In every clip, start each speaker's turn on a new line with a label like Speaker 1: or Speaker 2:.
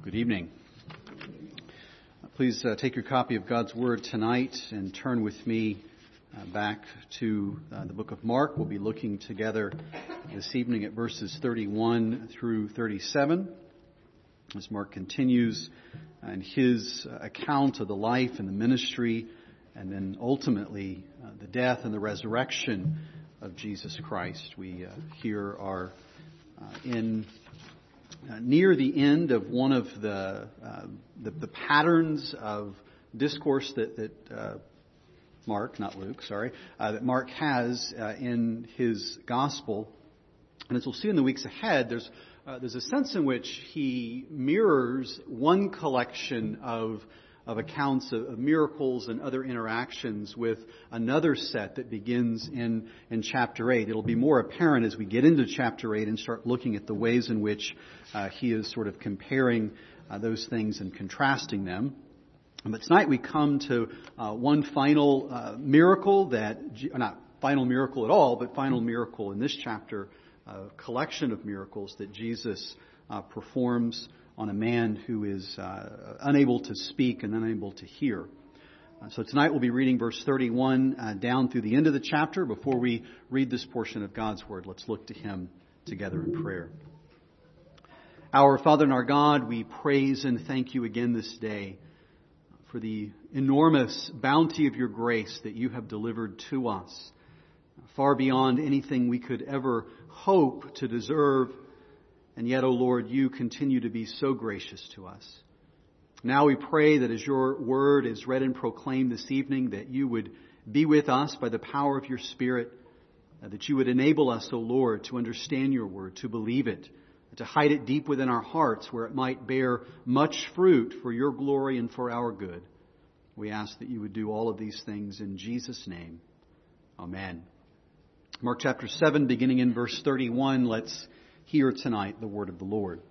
Speaker 1: Good evening. Please take your copy of God's Word tonight and turn with me back to the book of Mark. We'll be looking together this evening at verses 31 through 37 as Mark continues in his account of the life and the ministry and then ultimately the death and the resurrection of Jesus Christ. We here are near the end of one of the patterns of discourse that Mark, not Luke, sorry, that Mark has in his gospel. And as we'll see in the weeks ahead, there's a sense in which he mirrors one collection of accounts of miracles and other interactions with another set that begins in chapter 8. It'll be more apparent as we get into chapter 8 and start looking at the ways in which he is sort of comparing those things and contrasting them. But tonight we come to one final miracle not final miracle at all, but final miracle in this chapter, a collection of miracles that Jesus performs on a man who is unable to speak and unable to hear. So tonight we'll be reading verse 31 down through the end of the chapter. Before we read this portion of God's Word, let's look to Him together in prayer. Our Father and our God, we praise and thank You again this day for the enormous bounty of Your grace that You have delivered to us, far beyond anything we could ever hope to deserve. And yet, O Lord, You continue to be so gracious to us. Now we pray that as Your Word is read and proclaimed this evening, that You would be with us by the power of Your Spirit, that You would enable us, O Lord, to understand Your Word, to believe it, to hide it deep within our hearts where it might bear much fruit for Your glory and for our good. We ask that You would do all of these things in Jesus' name. Amen. Mark chapter 7, beginning in verse 31, let's hear tonight the word of the Lord.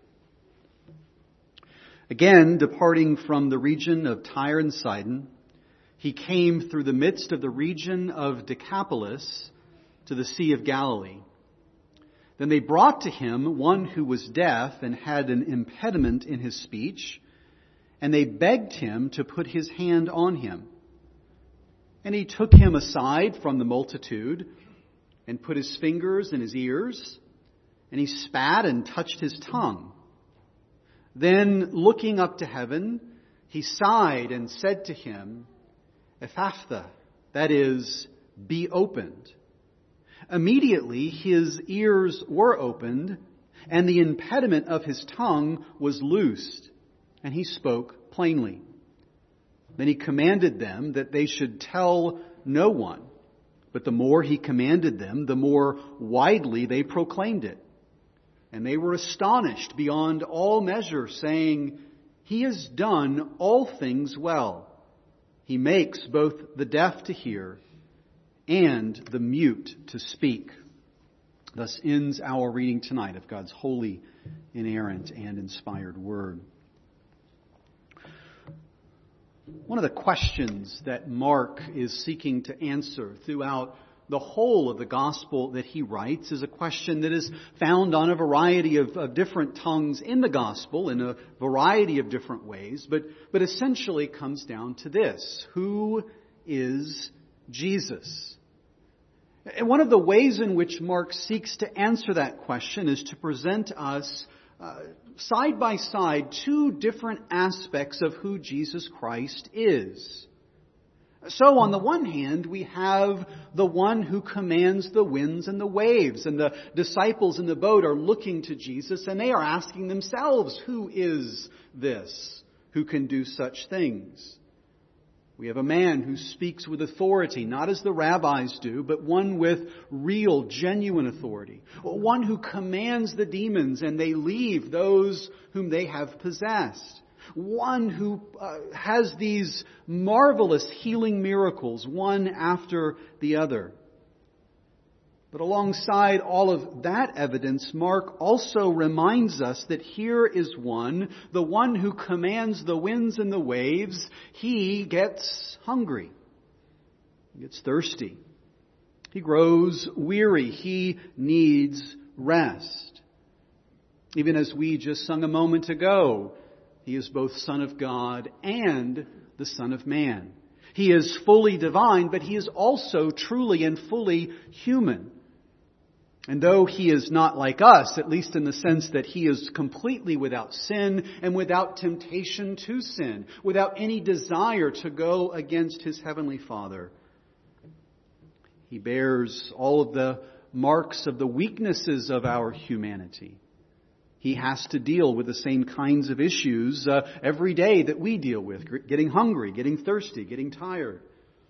Speaker 1: Again, departing from the region of Tyre and Sidon, He came through the midst of the region of Decapolis to the Sea of Galilee. Then they brought to Him one who was deaf and had an impediment in his speech, and they begged Him to put His hand on him. And He took him aside from the multitude and put His fingers in his ears, and He spat and touched his tongue. Then, looking up to heaven, He sighed and said to him, Ephphatha, that is, be opened. Immediately his ears were opened, and the impediment of his tongue was loosed, and he spoke plainly. Then He commanded them that they should tell no one. But the more He commanded them, the more widely they proclaimed it. And they were astonished beyond all measure, saying, He has done all things well. He makes both the deaf to hear and the mute to speak. Thus ends our reading tonight of God's holy, inerrant, and inspired Word. One of the questions that Mark is seeking to answer throughout the whole of the gospel that he writes is a question that is found on a variety of different tongues in the gospel in a variety of different ways, but essentially comes down to this: who is Jesus? And one of the ways in which Mark seeks to answer that question is to present us side by side two different aspects of who Jesus Christ is. So on the one hand, we have the one who commands the winds and the waves, and the disciples in the boat are looking to Jesus and they are asking themselves, who is this who can do such things? We have a man who speaks with authority, not as the rabbis do, but one with real, genuine authority. One who commands the demons and they leave those whom they have possessed. One who has these marvelous healing miracles, one after the other. But alongside all of that evidence, Mark also reminds us that here is one, the one who commands the winds and the waves. He gets hungry. He gets thirsty. He grows weary. He needs rest. Even as we just sung a moment ago, He is both Son of God and the Son of Man. He is fully divine, but He is also truly and fully human. And though He is not like us, at least in the sense that He is completely without sin and without temptation to sin, without any desire to go against His Heavenly Father, He bears all of the marks of the weaknesses of our humanity. He has to deal with the same kinds of issues every day that we deal with, getting hungry, getting thirsty, getting tired.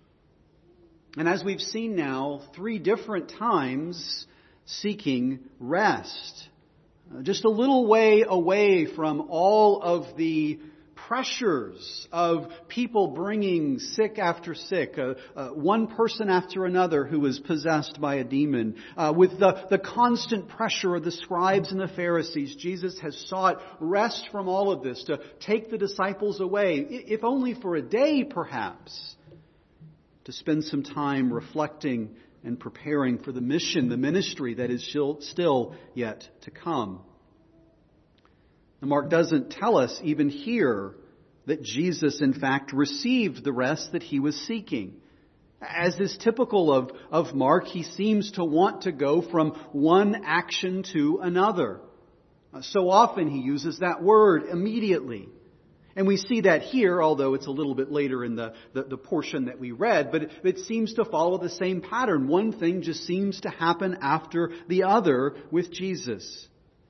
Speaker 1: And as we've seen now, 3 different times, seeking rest. Just a little way away from all of the pressures of people bringing sick after sick, one person after another who is possessed by a demon, with the constant pressure of the scribes and the Pharisees. Jesus has sought rest from all of this to take the disciples away, if only for a day perhaps, to spend some time reflecting and preparing for the mission, the ministry that is still yet to come. And Mark doesn't tell us even here that Jesus in fact received the rest that He was seeking. As is typical of Mark, he seems to want to go from one action to another. So often he uses that word, immediately. And we see that here, although it's a little bit later in the portion that we read, but it seems to follow the same pattern. One thing just seems to happen after the other with Jesus.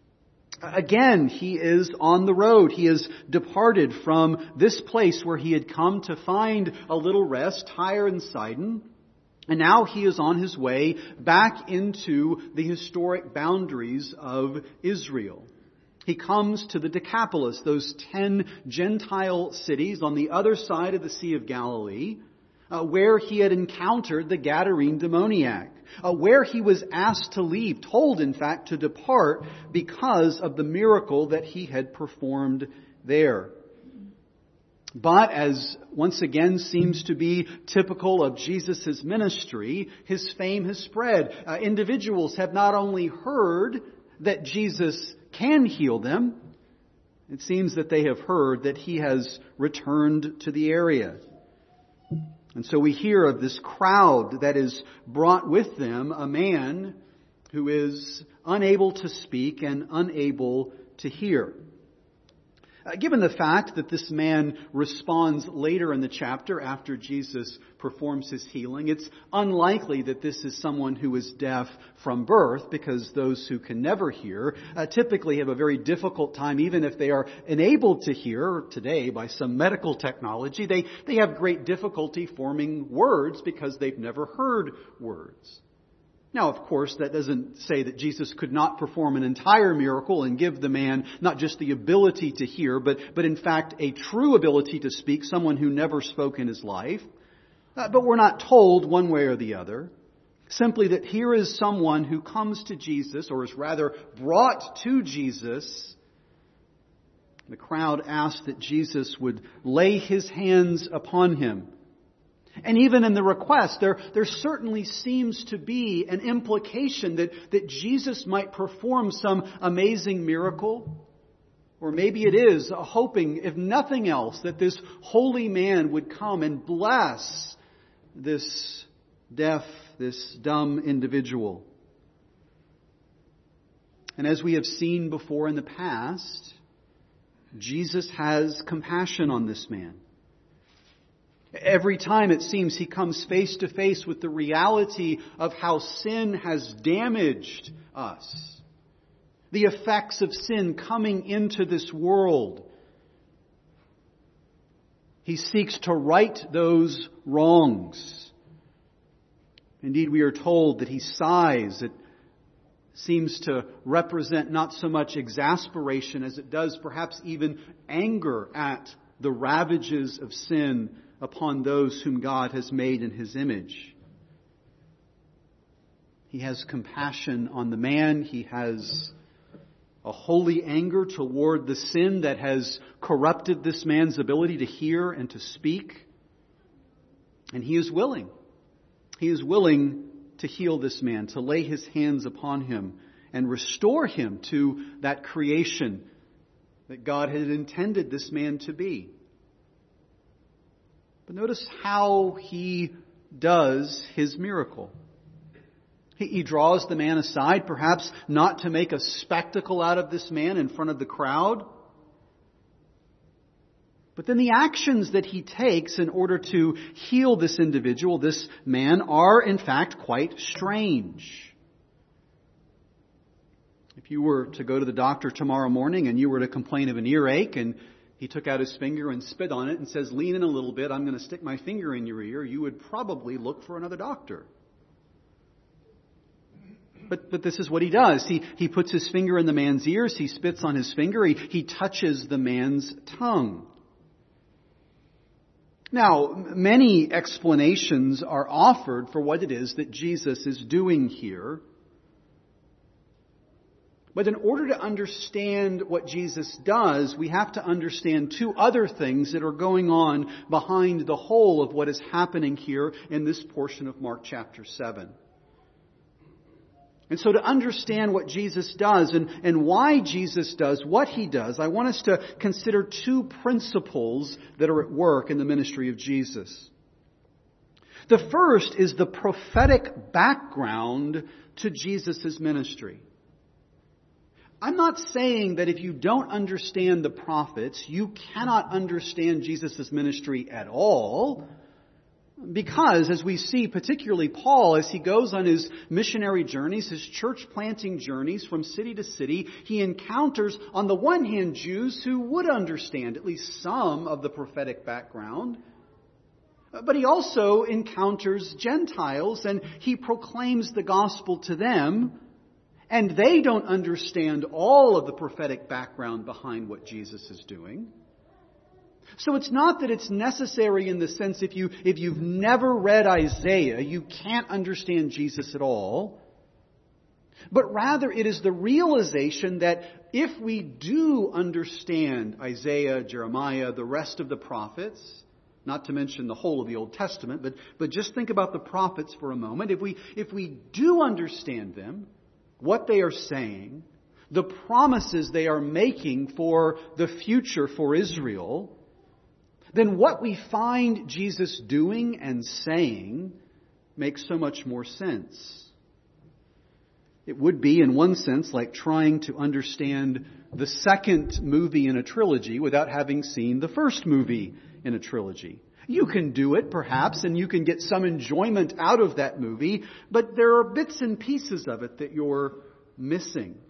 Speaker 1: Again, He is on the road. He has departed from this place where He had come to find a little rest, Tyre and Sidon. And now He is on His way back into the historic boundaries of Israel. He comes to the Decapolis, those 10 Gentile cities on the other side of the Sea of Galilee, where He had encountered the Gadarene demoniac, where he was asked to leave, told in fact to depart because of the miracle that He had performed there. But as once again seems to be typical of Jesus' ministry, His fame has spread. Individuals have not only heard that Jesus can heal them, it seems that they have heard that He has returned to the area. And so we hear of this crowd that is brought with them a man who is unable to speak and unable to hear. Given the fact that this man responds later in the chapter after Jesus performs His healing, it's unlikely that this is someone who is deaf from birth, because those who can never hear typically have a very difficult time, even if they are enabled to hear today by some medical technology. They have great difficulty forming words because they've never heard words. Now, of course, that doesn't say that Jesus could not perform an entire miracle and give the man not just the ability to hear, but in fact a true ability to speak, someone who never spoke in his life. But we're not told one way or the other. Simply that here is someone who comes to Jesus, or is rather brought to Jesus. The crowd asked that Jesus would lay His hands upon him. And even in the request, there certainly seems to be an implication that Jesus might perform some amazing miracle. Or maybe it is hoping, if nothing else, that this holy man would come and bless this deaf, this dumb individual. And as we have seen before in the past, Jesus has compassion on this man. Every time it seems He comes face to face with the reality of how sin has damaged us. The effects of sin coming into this world. He seeks to right those wrongs. Indeed, we are told that He sighs. It seems to represent not so much exasperation as it does perhaps even anger at the ravages of sin upon those whom God has made in His image. He has compassion on the man. He has a holy anger toward the sin that has corrupted this man's ability to hear and to speak. And He is willing. He is willing to heal this man, to lay His hands upon him and restore him to that creation that God had intended this man to be. But notice how he does his miracle. He draws the man aside, perhaps not to make a spectacle out of this man in front of the crowd. But then the actions that he takes in order to heal this individual, this man, are in fact quite strange. If you were to go to the doctor tomorrow morning and you were to complain of an earache and he took out his finger and spit on it and says, "Lean in a little bit, I'm going to stick my finger in your ear," you would probably look for another doctor. But this is what he does. He puts his finger in the man's ears, he spits on his finger, he touches the man's tongue. Now, many explanations are offered for what it is that Jesus is doing here. But in order to understand what Jesus does, we have to understand two other things that are going on behind the whole of what is happening here in this portion of Mark chapter 7. And so to understand what Jesus does and why Jesus does what He does, I want us to consider two principles that are at work in the ministry of Jesus. The first is the prophetic background to Jesus' ministry. I'm not saying that if you don't understand the prophets, you cannot understand Jesus' ministry at all. Because, as we see, particularly Paul, as he goes on his missionary journeys, his church planting journeys from city to city, he encounters, on the one hand, Jews who would understand at least some of the prophetic background. But he also encounters Gentiles, and he proclaims the gospel to them, and they don't understand all of the prophetic background behind what Jesus is doing. So it's not that it's necessary in the sense if you've never read Isaiah, you can't understand Jesus at all. But rather it is the realization that if we do understand Isaiah, Jeremiah, the rest of the prophets, not to mention the whole of the Old Testament, but just think about the prophets for a moment. If we do understand them, what they are saying, the promises they are making for the future for Israel, then what we find Jesus doing and saying makes so much more sense. It would be, in one sense, like trying to understand the second movie in a trilogy without having seen the first movie in a trilogy. You can do it, perhaps, and you can get some enjoyment out of that movie, but there are bits and pieces of it that you're missing.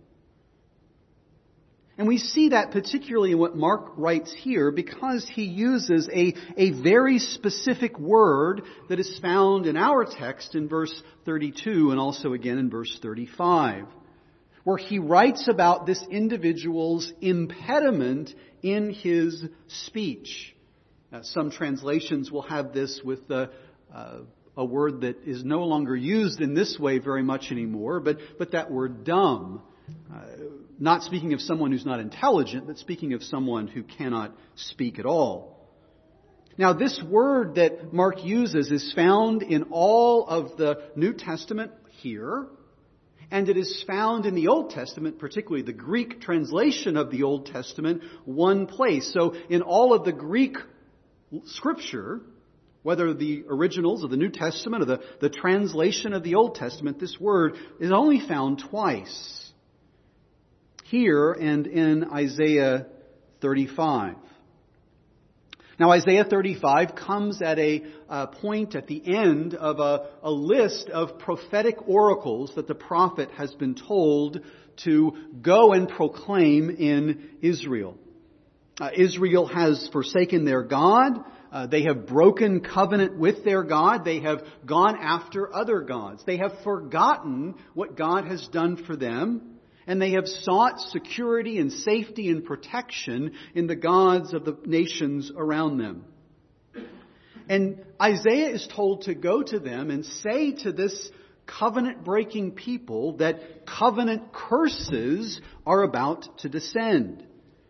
Speaker 1: And we see that particularly in what Mark writes here because he uses a very specific word that is found in our text in verse 32 and also again in verse 35, where he writes about this individual's impediment in his speech. Some translations will have this with a word that is no longer used in this way very much anymore, but that word dumb. Not speaking of someone who's not intelligent, but speaking of someone who cannot speak at all. Now, this word that Mark uses is found in all of the New Testament here, and it is found in the Old Testament, particularly the Greek translation of the Old Testament, one place. So in all of the Greek Scripture, whether the originals of the New Testament or the translation of the Old Testament, this word is only found twice. Here and in Isaiah 35. Now Isaiah 35 comes at a point at the end of a list of prophetic oracles that the prophet has been told to go and proclaim in Israel. Israel has forsaken their God. They have broken covenant with their God. They have gone after other gods. They have forgotten what God has done for them. And they have sought security and safety and protection in the gods of the nations around them. And Isaiah is told to go to them and say to this covenant-breaking people that covenant curses are about to descend.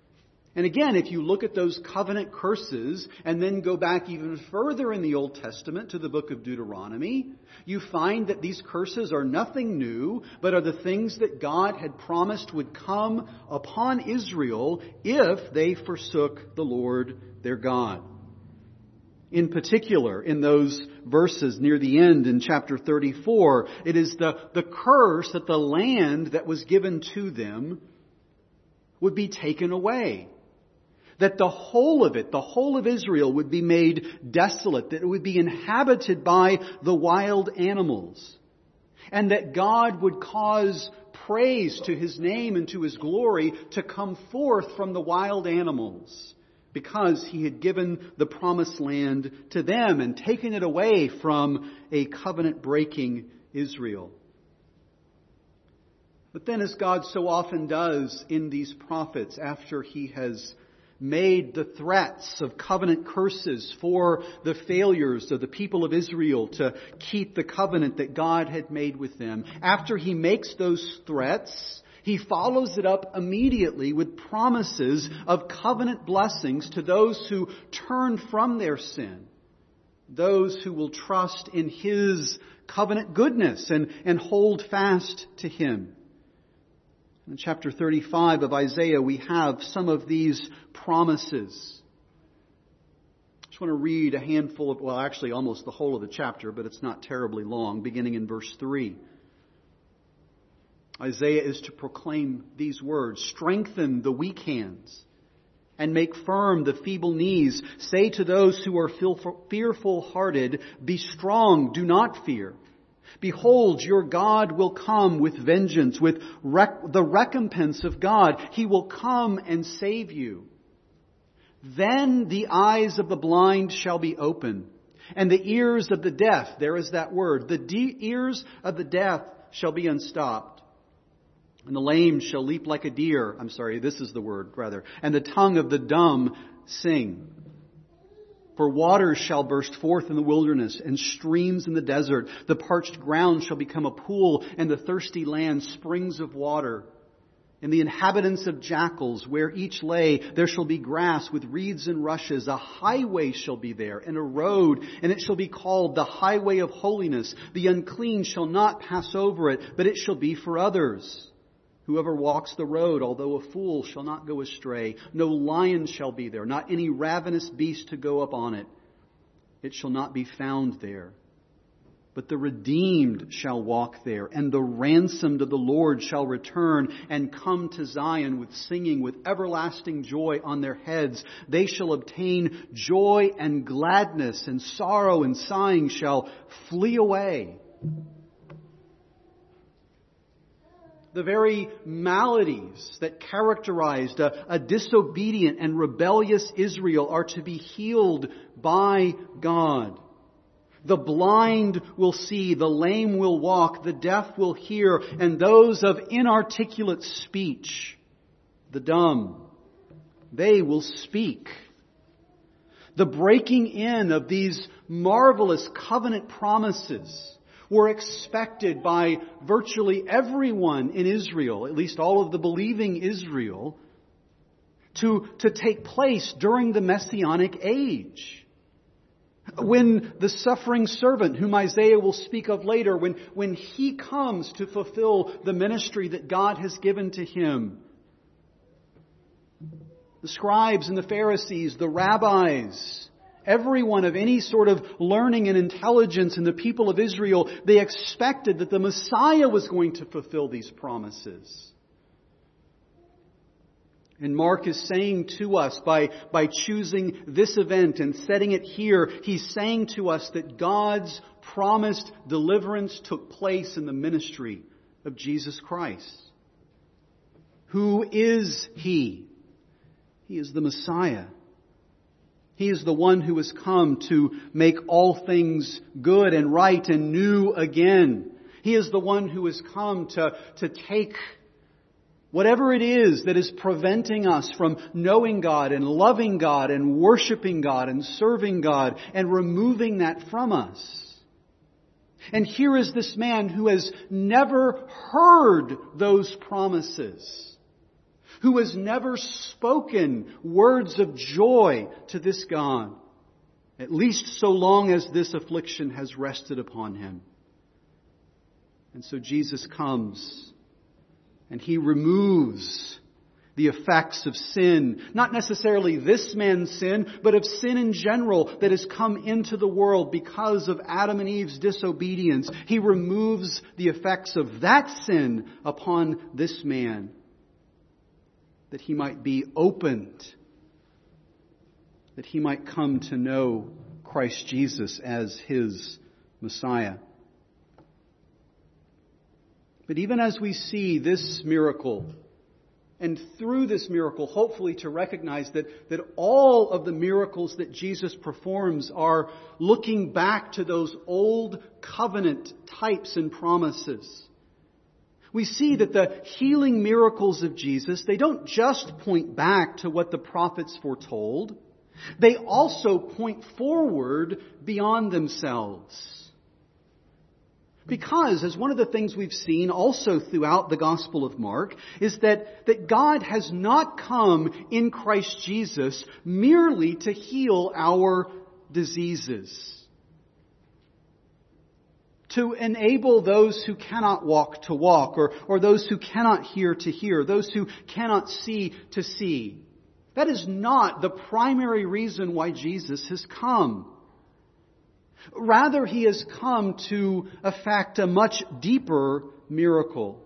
Speaker 1: And again, if you look at those covenant curses and then go back even further in the Old Testament to the book of Deuteronomy, you find that these curses are nothing new, but are the things that God had promised would come upon Israel if they forsook the Lord their God. In particular, in those verses near the end in chapter 34, it is the curse that the land that was given to them would be taken away. That the whole of it, the whole of Israel, would be made desolate. That it would be inhabited by the wild animals. And that God would cause praise to His name and to His glory to come forth from the wild animals, because He had given the promised land to them and taken it away from a covenant-breaking Israel. But then, as God so often does in these prophets, after He has made the threats of covenant curses for the failures of the people of Israel to keep the covenant that God had made with them, after He makes those threats, He follows it up immediately with promises of covenant blessings to those who turn from their sin, those who will trust in His covenant goodness and hold fast to Him. In chapter 35 of Isaiah, we have some of these promises. I just want to read a handful of, well, actually almost the whole of the chapter, but it's not terribly long, beginning in verse 3. Isaiah is to proclaim these words: "Strengthen the weak hands and make firm the feeble knees. Say to those who are fearful-hearted, be strong, do not fear. Behold, your God will come with vengeance, with the recompense of God. He will come and save you. Then the eyes of the blind shall be open, and the ears of the deaf," there is that word, "the ears of the deaf shall be unstopped. And the lame shall leap like a deer." This is the word, rather. "And the tongue of the dumb sing. For waters shall burst forth in the wilderness, and streams in the desert. The parched ground shall become a pool, and the thirsty land springs of water. In the inhabitants of jackals, where each lay, there shall be grass with reeds and rushes. A highway shall be there, and a road, and it shall be called the highway of holiness. The unclean shall not pass over it, but it shall be for others. Whoever walks the road, although a fool, shall not go astray. No lion shall be there, not any ravenous beast to go up on it. It shall not be found there. But the redeemed shall walk there, and the ransomed of the Lord shall return and come to Zion with singing, with everlasting joy on their heads. They shall obtain joy and gladness, and sorrow and sighing shall flee away." The very maladies that characterized a disobedient and rebellious Israel are to be healed by God. The blind will see, the lame will walk, the deaf will hear, and those of inarticulate speech, the dumb, they will speak. The breaking in of these marvelous covenant promises were expected by virtually everyone in Israel, at least all of the believing Israel, to take place during the Messianic age. When the suffering servant, whom Isaiah will speak of later, when he comes to fulfill the ministry that God has given to him, the scribes and the Pharisees, the rabbis, everyone of any sort of learning and intelligence in the people of Israel, they expected that the Messiah was going to fulfill these promises. And Mark is saying to us, by choosing this event and setting it here, he's saying to us that God's promised deliverance took place in the ministry of Jesus Christ. Who is He? He is the Messiah. He is the one who has come to make all things good and right and new again. He is the one who has come to take whatever it is that is preventing us from knowing God and loving God and worshiping God and serving God and removing that from us. And here is this man who has never heard those promises, who has never spoken words of joy to this God, at least so long as this affliction has rested upon him. And so Jesus comes and he removes the effects of sin, not necessarily this man's sin, but of sin in general that has come into the world because of Adam and Eve's disobedience. He removes the effects of that sin upon this man, that he might be opened, that he might come to know Christ Jesus as his Messiah. But even as we see this miracle, and through this miracle, hopefully to recognize that all of the miracles that Jesus performs are looking back to those old covenant types and promises. We see that the healing miracles of Jesus, they don't just point back to what the prophets foretold. They also point forward beyond themselves. Because, as one of the things we've seen also throughout the Gospel of Mark, is that God has not come in Christ Jesus merely to heal our diseases, to enable those who cannot walk to walk, or those who cannot hear to hear, those who cannot see to see. That is not the primary reason why Jesus has come. Rather, he has come to effect a much deeper miracle.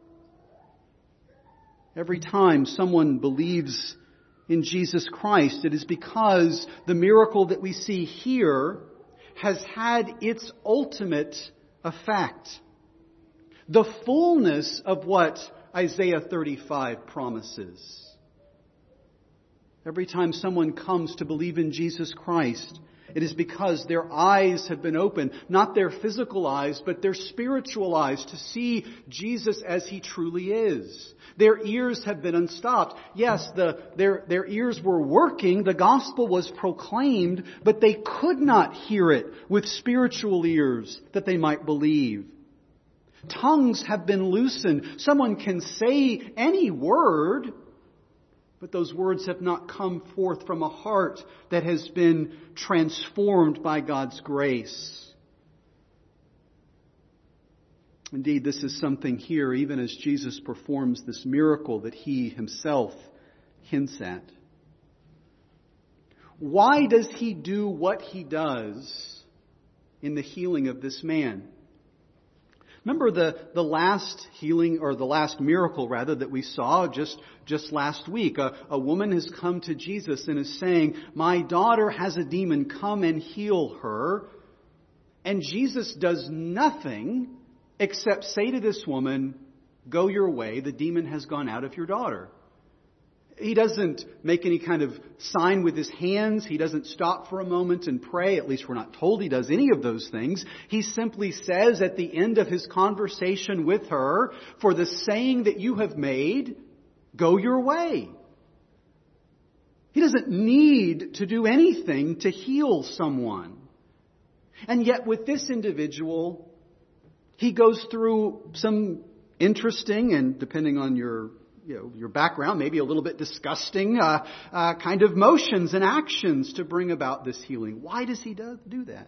Speaker 1: Every time someone believes in Jesus Christ, it is because the miracle that we see here has had its ultimate effect. The fullness of what Isaiah 35 promises. Every time someone comes to believe in Jesus Christ, it is because their eyes have been opened, not their physical eyes, but their spiritual eyes, to see Jesus as He truly is. Their ears have been unstopped. Yes, their ears were working, the gospel was proclaimed, but they could not hear it with spiritual ears that they might believe. Tongues have been loosened. Someone can say any word, but those words have not come forth from a heart that has been transformed by God's grace. Indeed, this is something here, even as Jesus performs this miracle that He Himself hints at. Why does He do what He does in the healing of this man? Remember the last healing, or the last miracle rather, that we saw just last week. A woman has come to Jesus and is saying, "My daughter has a demon, come and heal her." And Jesus does nothing except say to this woman, "Go your way, the demon has gone out of your daughter." He doesn't make any kind of sign with His hands. He doesn't stop for a moment and pray. At least we're not told He does any of those things. He simply says at the end of His conversation with her, "For the saying that you have made, go your way." He doesn't need to do anything to heal someone. And yet with this individual, He goes through some interesting, and depending on your background, maybe a little bit disgusting kind of motions and actions to bring about this healing. Why does He do that?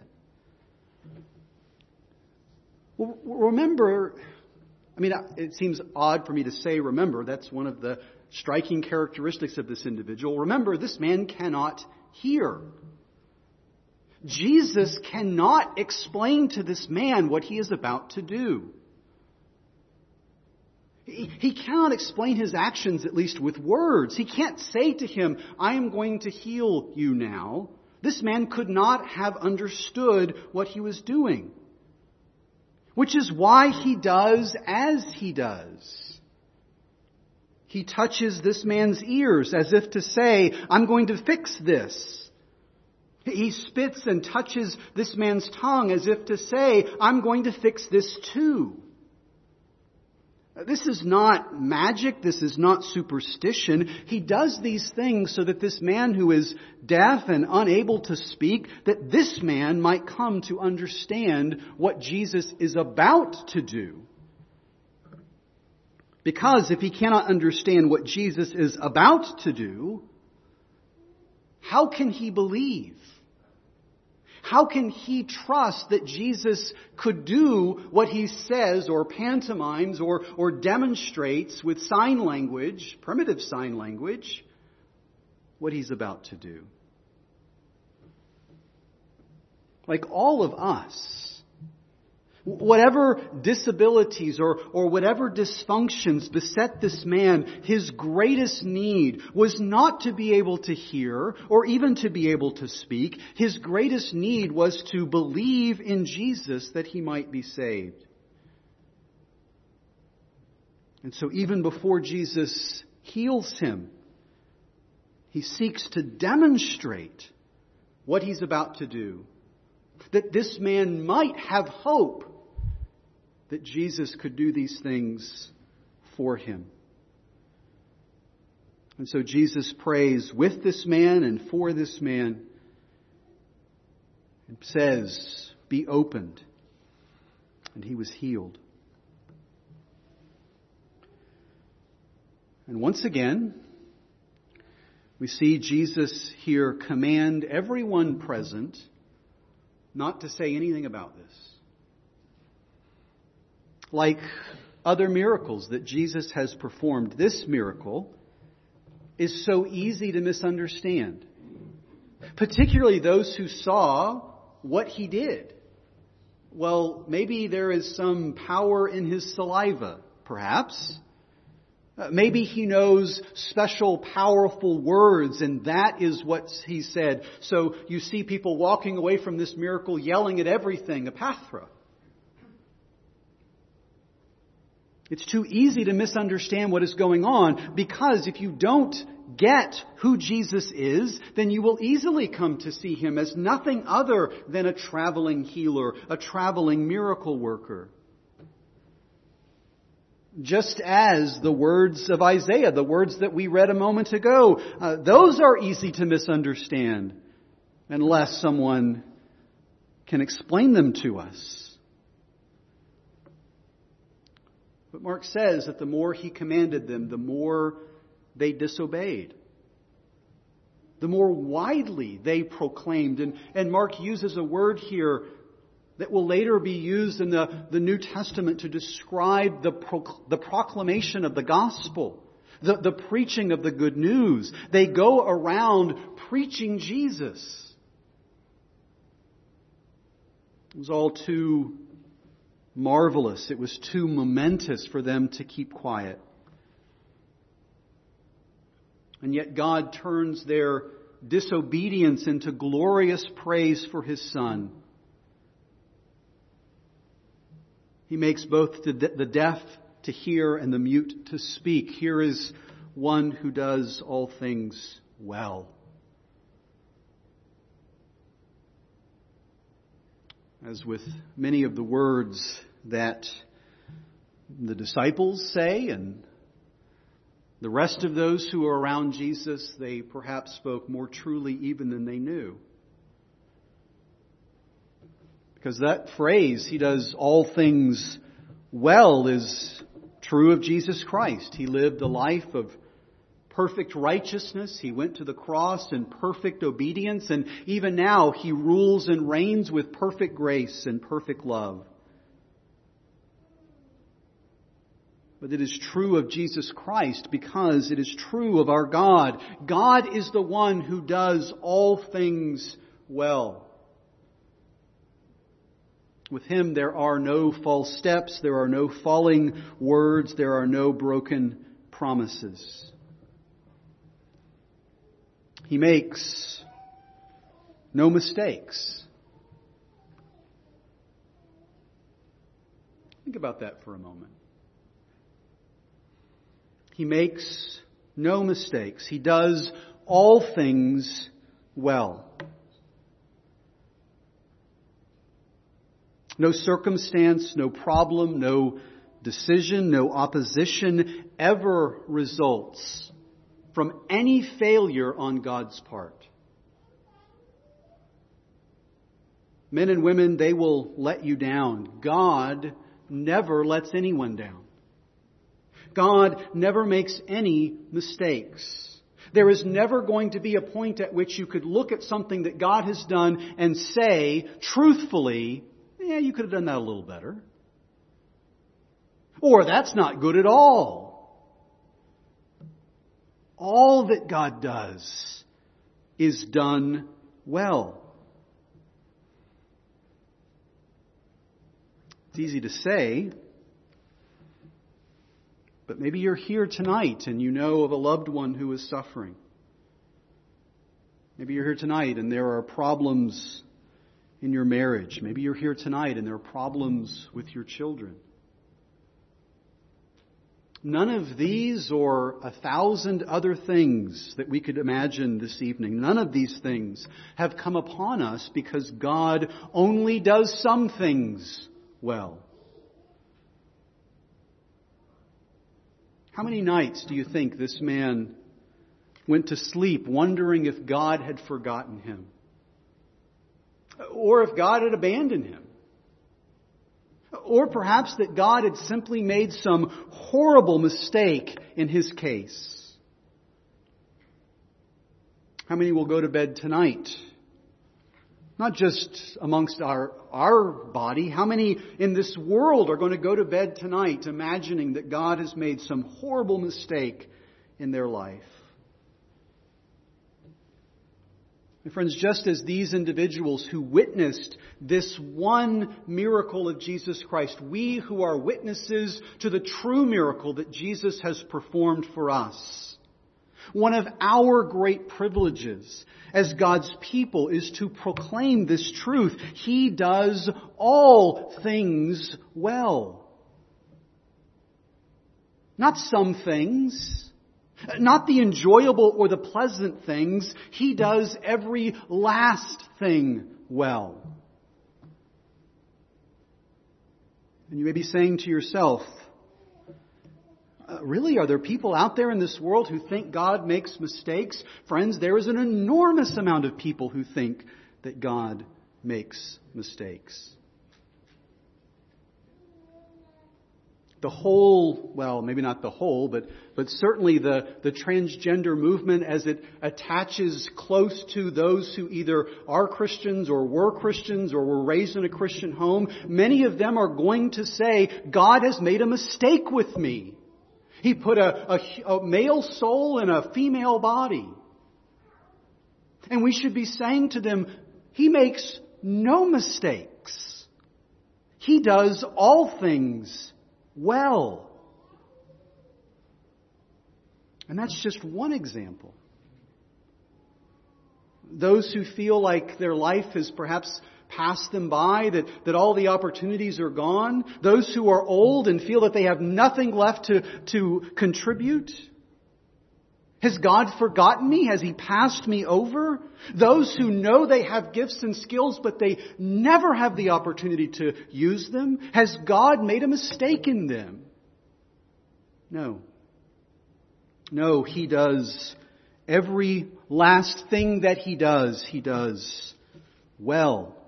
Speaker 1: Well, remember, it seems odd for me to say remember. That's one of the striking characteristics of this individual. Remember, this man cannot hear. Jesus cannot explain to this man what He is about to do. He cannot explain His actions, at least with words. He can't say to him, "I am going to heal you now." This man could not have understood what He was doing. Which is why He does as He does. He touches this man's ears as if to say, "I'm going to fix this." He spits and touches this man's tongue as if to say, "I'm going to fix this too." This is not magic. This is not superstition. He does these things so that this man who is deaf and unable to speak, that this man might come to understand what Jesus is about to do. Because if he cannot understand what Jesus is about to do, how can he believe? How can he trust that Jesus could do what he says or pantomimes or demonstrates with sign language, primitive sign language, what he's about to do? Like all of us, whatever disabilities or whatever dysfunctions beset this man, his greatest need was not to be able to hear or even to be able to speak. His greatest need was to believe in Jesus that he might be saved. And so even before Jesus heals him, he seeks to demonstrate what he's about to do, that this man might have hope that Jesus could do these things for him. And so Jesus prays with this man and for this man and says, "Be opened." And he was healed. And once again, we see Jesus here command everyone present not to say anything about this. Like other miracles that Jesus has performed, this miracle is so easy to misunderstand. Particularly those who saw what he did. Well, maybe there is some power in his saliva, perhaps. Maybe he knows special, powerful words, and that is what he said. So you see people walking away from this miracle yelling at everything, "Epaphra." It's too easy to misunderstand what is going on, because if you don't get who Jesus is, then you will easily come to see him as nothing other than a traveling healer, a traveling miracle worker. Just as the words of Isaiah, the words that we read a moment ago, those are easy to misunderstand unless someone can explain them to us. But Mark says that the more he commanded them, the more they disobeyed. The more widely they proclaimed. And Mark uses a word here that will later be used in the New Testament to describe the proclamation of the gospel, the preaching of the good news. They go around preaching Jesus. It was all too marvelous. It was too momentous for them to keep quiet. And yet God turns their disobedience into glorious praise for His Son. He makes both the deaf to hear and the mute to speak. Here is one who does all things well. As with many of the words that the disciples say and the rest of those who are around Jesus, they perhaps spoke more truly even than they knew. Because that phrase, He does all things well, is true of Jesus Christ. He lived a life of perfect righteousness. He went to the cross in perfect obedience. And even now, He rules and reigns with perfect grace and perfect love. But it is true of Jesus Christ because it is true of our God. God is the one who does all things well. With Him there are no false steps, there are no falling words, there are no broken promises. He makes no mistakes. Think about that for a moment. He makes no mistakes. He does all things well. No circumstance, no problem, no decision, no opposition ever results from any failure on God's part. Men and women, they will let you down. God never lets anyone down. God never makes any mistakes. There is never going to be a point at which you could look at something that God has done and say, truthfully, yeah, you could have done that a little better. Or that's not good at all. All that God does is done well. It's easy to say, but maybe you're here tonight and you know of a loved one who is suffering. Maybe you're here tonight and there are problems in your marriage. Maybe you're here tonight and there are problems with your children. None of these or 1,000 other things that we could imagine this evening, none of these things have come upon us because God only does some things well. How many nights do you think this man went to sleep wondering if God had forgotten him? Or if God had abandoned him? Or perhaps that God had simply made some horrible mistake in his case? How many will go to bed tonight? Not just amongst our body. How many in this world are going to go to bed tonight imagining that God has made some horrible mistake in their life? My friends, just as these individuals who witnessed this one miracle of Jesus Christ, we who are witnesses to the true miracle that Jesus has performed for us, one of our great privileges as God's people is to proclaim this truth. He does all things well. Not some things, not the enjoyable or the pleasant things. He does every last thing well. And you may be saying to yourself, really, are there people out there in this world who think God makes mistakes? Friends, there is an enormous amount of people who think that God makes mistakes. The whole, well, maybe not the whole, but certainly the transgender movement as it attaches close to those who either are Christians or were raised in a Christian home, many of them are going to say, God has made a mistake with me. He put a male soul in a female body. And we should be saying to them, He makes no mistakes. He does all things well. And that's just one example. Those who feel like their life has perhaps passed them by, that all the opportunities are gone. Those who are old and feel that they have nothing left to contribute. Has God forgotten me? Has He passed me over? Those who know they have gifts and skills, but they never have the opportunity to use them. Has God made a mistake in them? No. No, He does every last thing that He does well.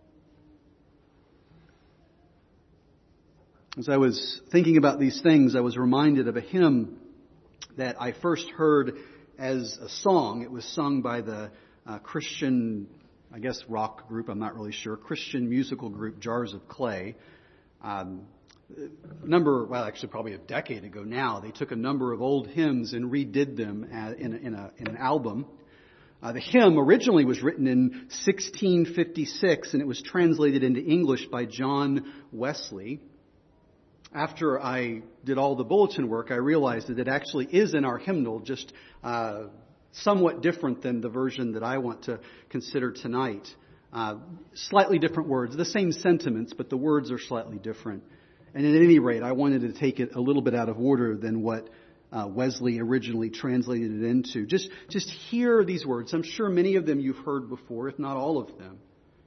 Speaker 1: As I was thinking about these things, I was reminded of a hymn that I first heard as a song. It was sung by the Christian, I guess rock group, I'm not really sure, Christian musical group Jars of Clay. Probably a decade ago now, they took a number of old hymns and redid them in an album. The hymn originally was written in 1656 and it was translated into English by John Wesley. After I did all the bulletin work, I realized that it actually is in our hymnal, just somewhat different than the version that I want to consider tonight. Slightly different words, the same sentiments, but the words are slightly different. And at any rate, I wanted to take it a little bit out of order than what Wesley originally translated it into. Just hear these words. I'm sure many of them you've heard before, if not all of them.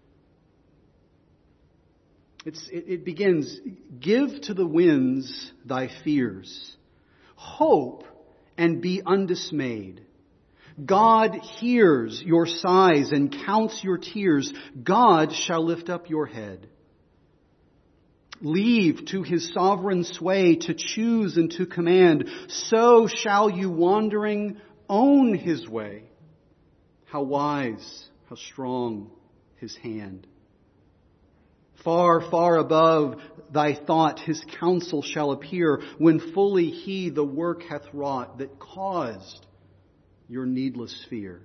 Speaker 1: It begins, give to the winds thy fears. Hope and be undismayed. God hears your sighs and counts your tears. God shall lift up your head. Leave to His sovereign sway to choose and to command. So shall you wandering own His way. How wise, how strong His hand. Far, far above thy thought His counsel shall appear, when fully He the work hath wrought that caused your needless fear.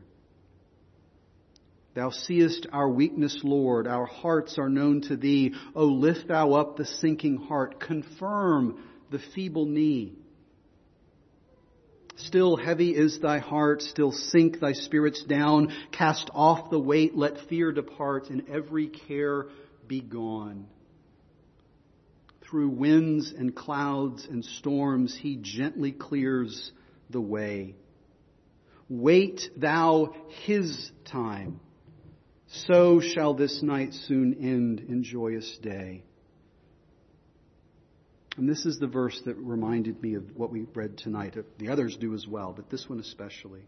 Speaker 1: Thou seest our weakness, Lord, our hearts are known to Thee. O lift Thou up the sinking heart, confirm the feeble knee. Still heavy is thy heart, still sink thy spirits down. Cast off the weight, let fear depart, and every care be gone. Through winds and clouds and storms He gently clears the way. Wait thou His time, so shall this night soon end in joyous day. And this is the verse that reminded me of what we read tonight. The others do as well, but this one especially.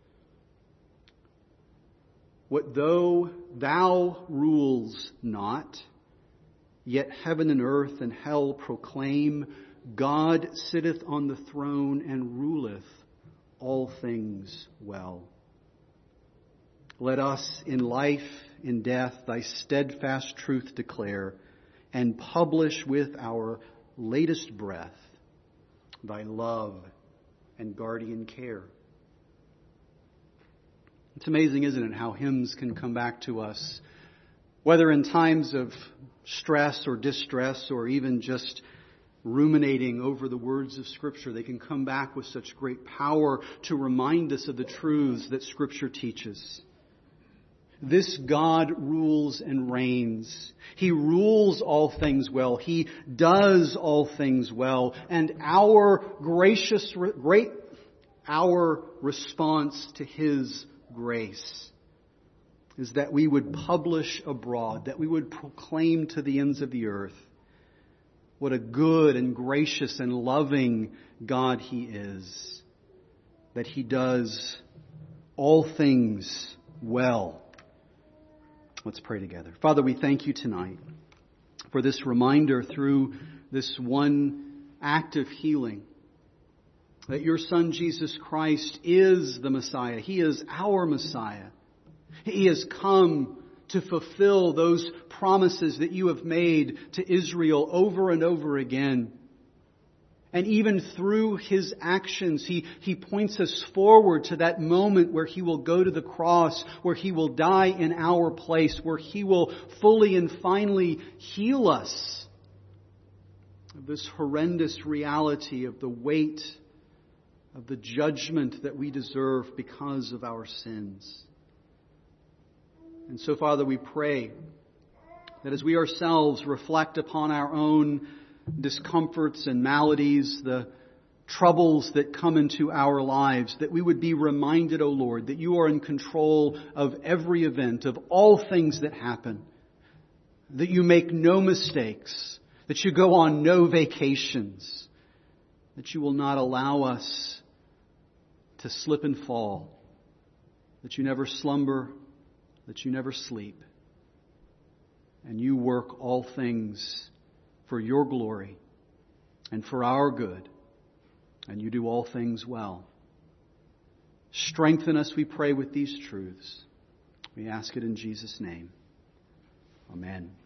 Speaker 1: What though thou rules not, yet heaven and earth and hell proclaim, God sitteth on the throne and ruleth all things well. Let us in life, in death, thy steadfast truth declare, and publish with our latest breath thy love and guardian care. It's amazing, isn't it, how hymns can come back to us, whether in times of stress or distress or even just ruminating over the words of Scripture. They can come back with such great power to remind us of the truths that Scripture teaches. This God rules and reigns. He rules all things well. He does all things well. And our response to His grace is that we would publish abroad, that we would proclaim to the ends of the earth what a good and gracious and loving God He is, that He does all things well. Let's pray together. Father, we thank You tonight for this reminder through this one act of healing that Your Son Jesus Christ is the Messiah. He is our Messiah. He has come to fulfill those promises that You have made to Israel over and over again. And even through His actions, He points us forward to that moment where He will go to the cross, where He will die in our place, where He will fully and finally heal us of this horrendous reality of the weight of the judgment that we deserve because of our sins. And so, Father, we pray that as we ourselves reflect upon our own discomforts and maladies, the troubles that come into our lives, that we would be reminded, O Lord, that You are in control of every event, of all things that happen, that You make no mistakes, that You go on no vacations, that You will not allow us to slip and fall, that You never slumber, that You never sleep, and You work all things for Your glory and for our good, and You do all things well. Strengthen us, we pray, with these truths. We ask it in Jesus' name. Amen.